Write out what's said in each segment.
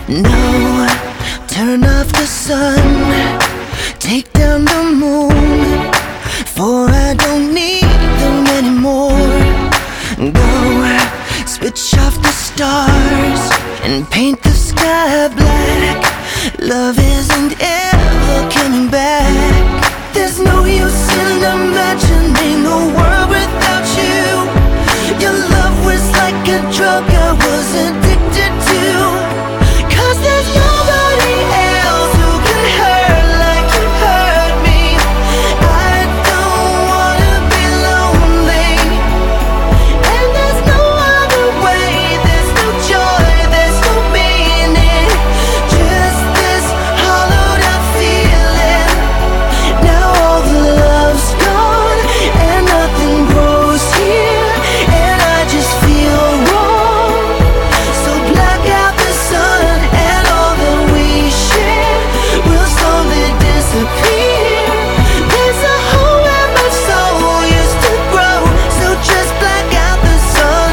No, turn off the sun, take down the moon, for I don't need them anymore. Go, switch off the stars and paint the sky black. Love isn't ever coming back. There's no use in imagining a world without you. Your love was like a drug I was addicted to. 'Cause there's nobody else who can hurt like you hurt me. I don't wanna be lonely, and there's no other way. There's no joy, there's no meaning, just this hollowed out feeling. Now all the love's gone and nothing grows here, and I just feel wrong. So black out the sun and all that we share will slowly disappear. There's a hole where my soul used to grow, so just black out the sun.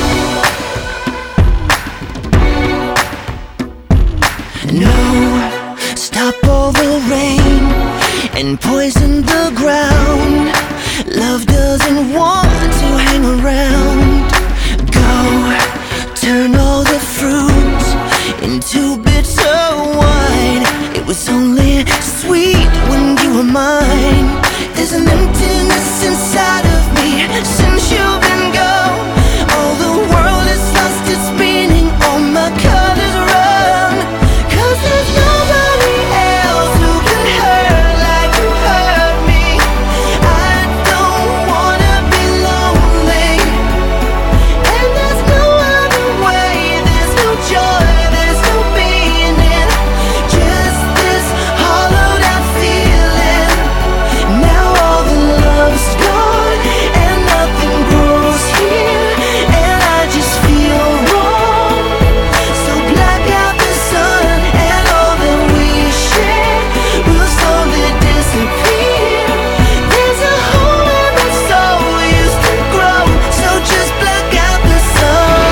No, stop all the rain and poison the ground. Love doesn't want to hang around. Go, turn all the fruit into bitter wine. It was only sweet when you were mine. There's an emptiness inside of me since you've been gone. All the world has lost its meaning, all my colors run. 'Cause there's nobody else who can hurt like you hurt me. I don't wanna be lonely, and there's no other way. There's no joy, there's no meaning, just this hollowed out feeling. Now all the love's gone and nothing grows here, and I just feel wrong. So black out the sun and all that we share will slowly disappear. There's a hole where my soul used to grow, so just black out the sun.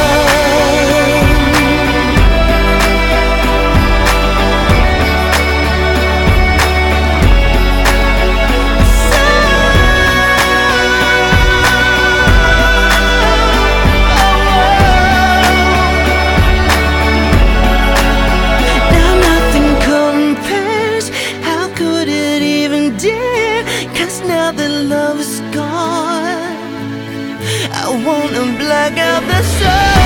Now nothing compares. How could it even dare? 'Cause now that love is gone, I wanna black out the sun.